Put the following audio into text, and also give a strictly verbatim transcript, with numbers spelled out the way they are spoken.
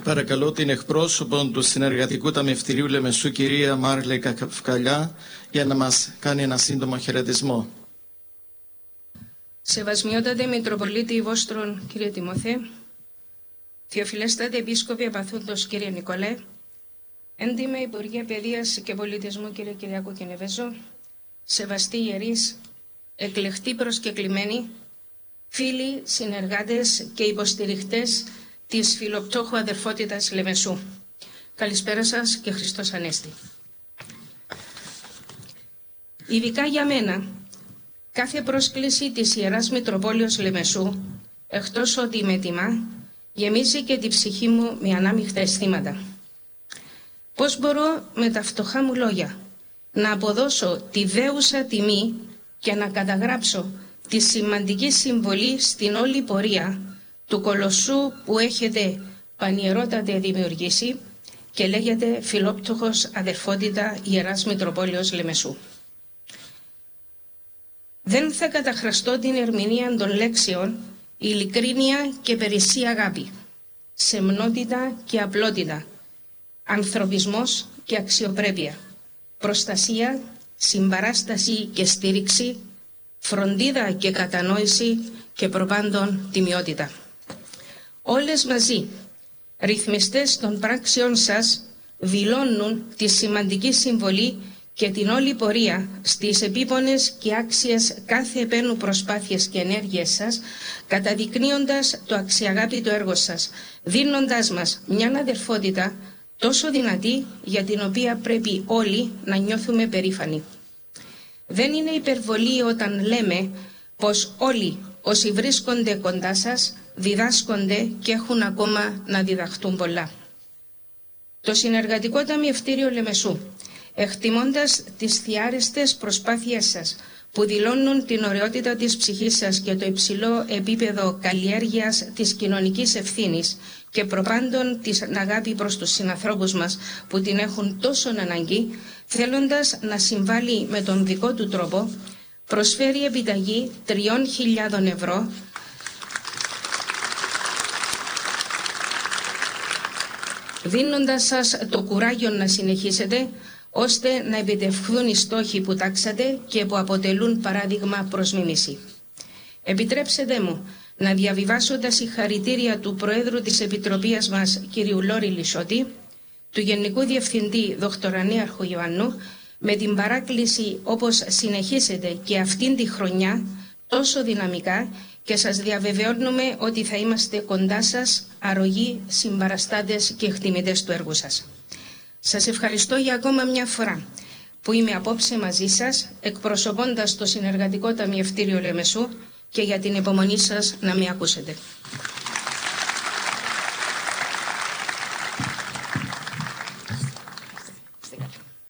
Παρακαλώ την εκπρόσωπο του Συνεργατικού Ταμιευτηρίου Λεμεσού, κυρία Μάρλε Καυκαλιά, για να μας κάνει ένα σύντομο χαιρετισμό. Σεβασμιότατε Μητροπολίτη Βόστρον, κύριε Τιμόθε, Θεοφιλέστατε Επίσκοπη Απαθούντος, κύριε Νικολέ, έντιμε Υπουργέ Παιδείας και Πολιτισμού, κύριε Κυριάκο Κενεβέζο, σεβαστοί ιερείς, εκλεκτοί προσκεκλημένοι, φίλοι, συνεργάτες και υποστηριχτές της Φιλοπτώχου Αδερφότητας Λεμεσού. Καλησπέρα σας και Χριστός Ανέστη. Ειδικά για μένα, κάθε πρόσκληση της Ιεράς Μητροπόλεως Λεμεσού, εκτός ότι με τιμά, γεμίζει και τη ψυχή μου με ανάμειχτα αισθήματα. Πώς μπορώ με τα φτωχά μου λόγια να αποδώσω τη δέουσα τιμή και να καταγράψω τη σημαντική συμβολή στην όλη πορεία του κολοσσού που έχετε πανιερότατε δημιουργήσει και λέγεται Φιλόπτωχος Αδερφότητα Ιεράς Μητροπόλεως Λεμεσού. Δεν θα καταχραστώ την ερμηνεία των λέξεων ειλικρίνεια και περισσή αγάπη, σεμνότητα και απλότητα, ανθρωπισμός και αξιοπρέπεια, προστασία, συμπαράσταση και στήριξη, φροντίδα και κατανόηση και προπάντων τιμιότητα. Όλες μαζί, ρυθμιστές των πράξεων σας, δηλώνουν τη σημαντική συμβολή και την όλη πορεία στις επίπονες και άξιες κάθε επένου προσπάθειες και ενέργειες σας, καταδεικνύοντας το αξιαγάπητο έργο σας, δίνοντάς μας μια αδερφότητα τόσο δυνατή για την οποία πρέπει όλοι να νιώθουμε περήφανοι. Δεν είναι υπερβολή όταν λέμε πως όλοι όσοι βρίσκονται κοντά σας διδάσκονται και έχουν ακόμα να διδαχτούν πολλά. Το Συνεργατικό Ταμιευτήριο Λεμεσού, εκτιμώντας τις θιάρεστες προσπάθειές σας που δηλώνουν την ωραιότητα της ψυχής σας και το υψηλό επίπεδο καλλιέργειας της κοινωνικής ευθύνης και προπάντων την αγάπη προς τους συνανθρώπους μας που την έχουν τόσο αναγκή, θέλοντας να συμβάλλει με τον δικό του τρόπο, προσφέρει επιταγή τριών χιλιάδων ευρώ δίνοντας σας το κουράγιο να συνεχίσετε ώστε να επιτευχθούν οι στόχοι που τάξατε και που αποτελούν παράδειγμα προς μίμηση. Επιτρέψτε μου να διαβιβάσω τα συγχαρητήρια του Προέδρου της Επιτροπής μας, κ. Λόρη Λισότη, του Γενικού Διευθυντή Δ. Ανίαρχου Ιωαννού, με την παράκληση όπως συνεχίσετε και αυτήν τη χρονιά τόσο δυναμικά και σας διαβεβαιώνουμε ότι θα είμαστε κοντά σας, αρρωγοί, συμπαραστάτες και εκτιμητές του έργου σας. Σας ευχαριστώ για ακόμα μια φορά που είμαι απόψε μαζί σας, εκπροσωπώντας το Συνεργατικό Ταμιευτήριο Λεμεσού και για την υπομονή σας να με ακούσετε.